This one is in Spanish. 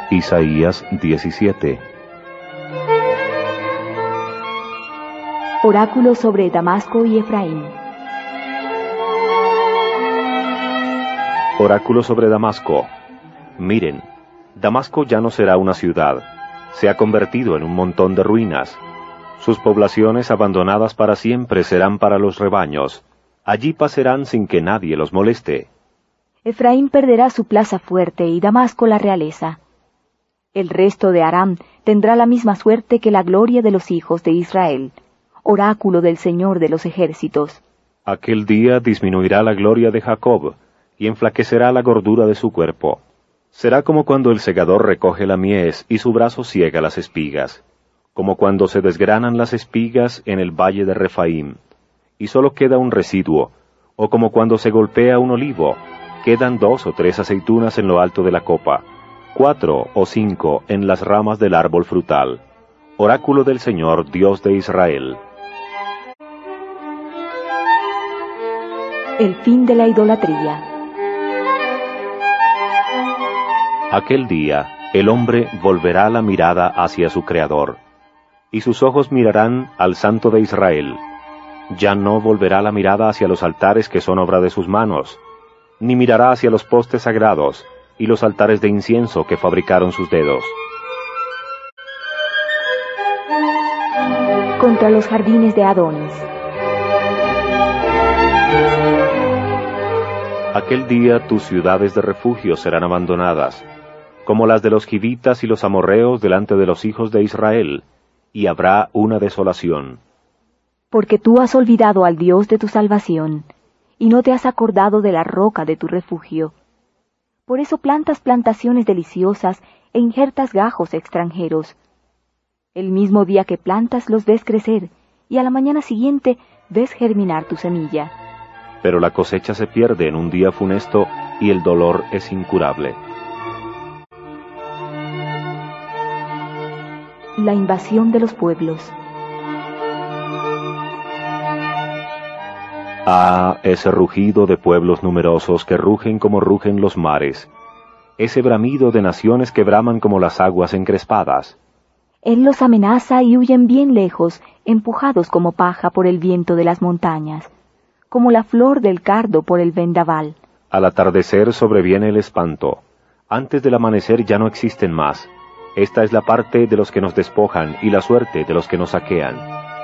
Isaías 17. Oráculo sobre Damasco y Efraín. Oráculo sobre Damasco. Miren, Damasco ya no será una ciudad, se ha convertido en un montón de ruinas. Sus poblaciones abandonadas para siempre serán para los rebaños. Allí pasarán sin que nadie los moleste. Efraín perderá su plaza fuerte y Damasco la realeza. El resto de Aram tendrá la misma suerte que la gloria de los hijos de Israel. Oráculo del Señor de los ejércitos. Aquel día disminuirá la gloria de Jacob, y enflaquecerá la gordura de su cuerpo. Será como cuando el segador recoge la mies y su brazo ciega las espigas, como cuando se desgranan las espigas en el valle de Refaim, y solo queda un residuo, o como cuando se golpea un olivo, quedan 2 o 3 aceitunas en lo alto de la copa, 4 o 5 en las ramas del árbol frutal. Oráculo del Señor, Dios de Israel. El fin de la idolatría. Aquel día, el hombre volverá la mirada hacia su Creador, y sus ojos mirarán al Santo de Israel. Ya no volverá la mirada hacia los altares que son obra de sus manos, ni mirará hacia los postes sagrados y los altares de incienso que fabricaron sus dedos. Contra los jardines de Adonis. Aquel día tus ciudades de refugio serán abandonadas, como las de los givitas y los amorreos delante de los hijos de Israel, y habrá una desolación. Porque tú has olvidado al Dios de tu salvación, y no te has acordado de la roca de tu refugio. Por eso plantas plantaciones deliciosas e injertas gajos extranjeros. El mismo día que plantas los ves crecer, y a la mañana siguiente ves germinar tu semilla. Pero la cosecha se pierde en un día funesto, y el dolor es incurable. La invasión de los pueblos. Ah, ese rugido de pueblos numerosos que rugen como rugen los mares, ese bramido de naciones que braman como las aguas encrespadas. Él los amenaza y huyen bien lejos, empujados como paja por el viento de las montañas, como la flor del cardo por el vendaval. Al atardecer sobreviene el espanto. Antes del amanecer ya no existen más. Esta es la parte de los que nos despojan y la suerte de los que nos saquean.